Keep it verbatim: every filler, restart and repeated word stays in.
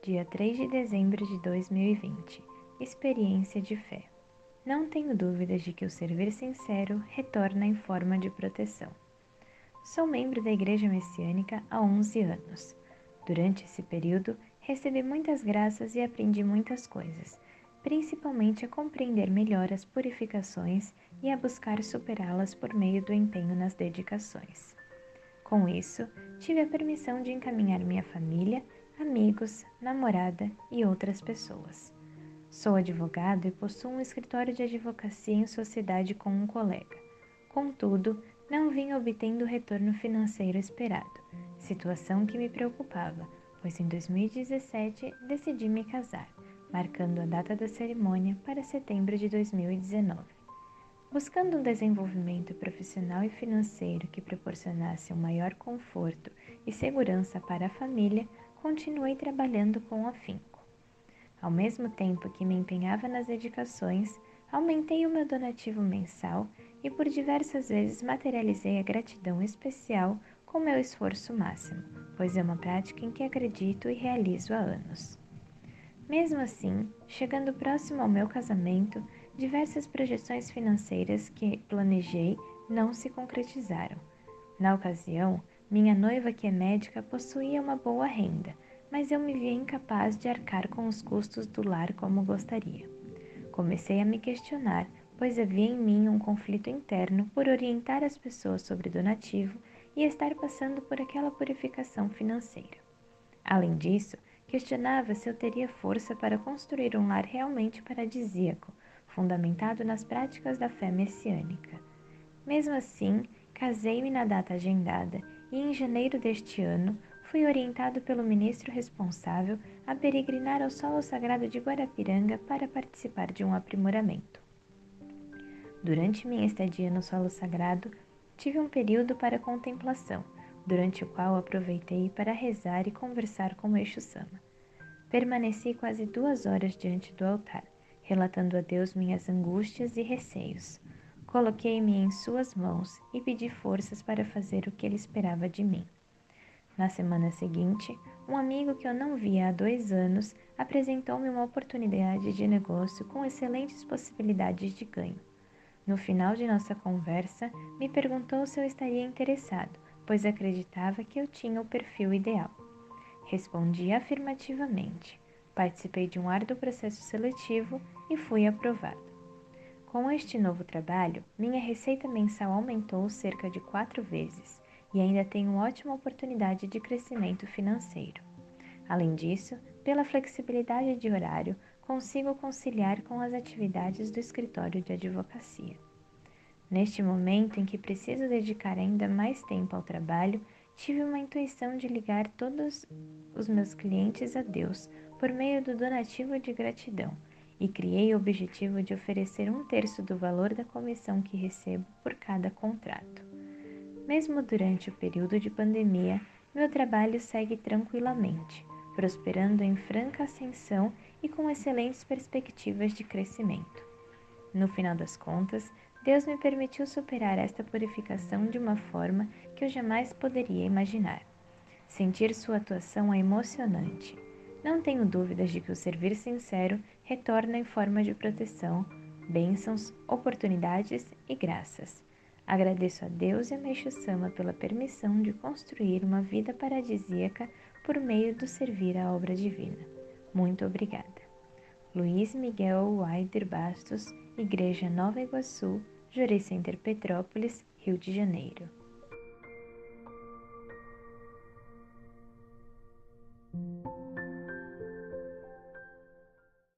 dia três de dezembro de dois mil e vinte. Experiência de fé. Não tenho dúvidas de que o servir sincero retorna em forma de proteção. Sou membro da Igreja Messiânica há onze anos. Durante esse período, recebi muitas graças e aprendi muitas coisas, principalmente a compreender melhor as purificações e a buscar superá-las por meio do empenho nas dedicações. Com isso, tive a permissão de encaminhar minha família, amigos, namorada e outras pessoas. Sou advogado e possuo um escritório de advocacia em sociedade com um colega. Contudo, não vim obtendo o retorno financeiro esperado, situação que me preocupava, pois em dois mil e dezessete decidi me casar, marcando a data da cerimônia para setembro de dois mil e dezenove. Buscando um desenvolvimento profissional e financeiro que proporcionasse um maior conforto e segurança para a família, continuei trabalhando com afinco. Ao mesmo tempo que me empenhava nas dedicações, aumentei o meu donativo mensal e por diversas vezes materializei a gratidão especial com meu esforço máximo, pois é uma prática em que acredito e realizo há anos. Mesmo assim, chegando próximo ao meu casamento, diversas projeções financeiras que planejei não se concretizaram. Na ocasião, minha noiva, que é médica, possuía uma boa renda, mas eu me via incapaz de arcar com os custos do lar como gostaria. Comecei a me questionar, pois havia em mim um conflito interno por orientar as pessoas sobre donativo e estar passando por aquela purificação financeira. Além disso, questionava se eu teria força para construir um lar realmente paradisíaco, fundamentado nas práticas da fé messiânica. Mesmo assim, casei-me na data agendada e em janeiro deste ano fui orientado pelo ministro responsável a peregrinar ao solo sagrado de Guarapiranga para participar de um aprimoramento. Durante minha estadia no solo sagrado, tive um período para contemplação, durante o qual aproveitei para rezar e conversar com o Eixo Sama. Permaneci quase duas horas diante do altar, relatando a Deus minhas angústias e receios. Coloquei-me em suas mãos e pedi forças para fazer o que ele esperava de mim. Na semana seguinte, um amigo que eu não via há dois anos apresentou-me uma oportunidade de negócio com excelentes possibilidades de ganho. No final de nossa conversa, me perguntou se eu estaria interessado, pois acreditava que eu tinha o perfil ideal. Respondi afirmativamente. Participei de um árduo processo seletivo e fui aprovado. Com este novo trabalho, minha receita mensal aumentou cerca de quatro vezes e ainda tenho ótima oportunidade de crescimento financeiro. Além disso, pela flexibilidade de horário, consigo conciliar com as atividades do escritório de advocacia. Neste momento em que preciso dedicar ainda mais tempo ao trabalho, tive uma intuição de ligar todos os meus clientes a Deus por meio do donativo de gratidão e criei o objetivo de oferecer um terço do valor da comissão que recebo por cada contrato. Mesmo durante o período de pandemia, meu trabalho segue tranquilamente, prosperando em franca ascensão e com excelentes perspectivas de crescimento. No final das contas, Deus me permitiu superar esta purificação de uma forma que eu jamais poderia imaginar. Sentir sua atuação é emocionante. Não tenho dúvidas de que o servir sincero retorna em forma de proteção, bênçãos, oportunidades e graças. Agradeço a Deus e a Meixo Sama pela permissão de construir uma vida paradisíaca por meio do servir à obra divina. Muito obrigada. Luiz Miguel Waider Bastos, Igreja Nova Iguaçu, Jury Center Petrópolis, Rio de Janeiro.